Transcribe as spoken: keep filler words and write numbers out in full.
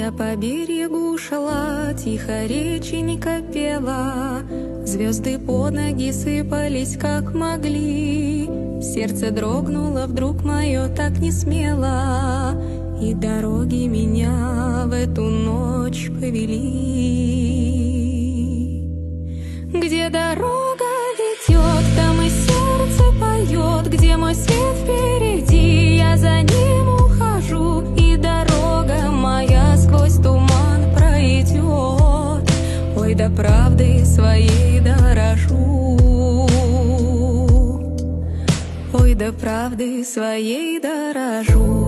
Я по берегу шла, тихо реченька пела, звезды под ноги сыпались, как могли. Сердце дрогнуло вдруг мое так не смело, и дороги меня в эту ночь повели. Где дорога ведет, там и сердце поет, где мой свет впереди, я за ним ухожу, и дорога моя сквозь туман пройдет. Ой, да правды своей дорожу, ой, да правды своей дорожу.